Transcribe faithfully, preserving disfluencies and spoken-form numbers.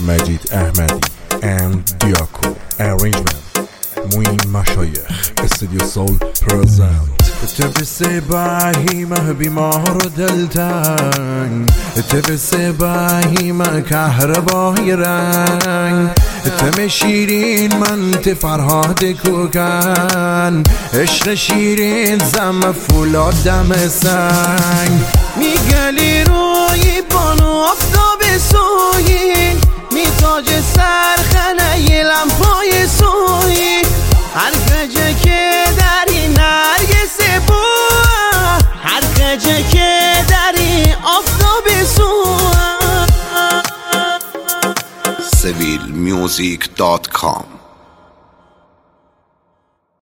مجید احمدی and دیاکو arrangement موین مشایخ استودیو سول پرزنت. تبسه باهیمه بیمار و دلتنگ، تبسه باهیمه کهربای رنگ، تم شیرین من ت فرهاد کوکن، عشق شیرین زم فولاد دم سنگ. میگلی روی بانو آفتاب سویی، میتاج سرخنه ی لمپای سویی، هر گجه که داری نرگس بو، هر گجه که داری آفتاب سو. سویل میوزیک دات کام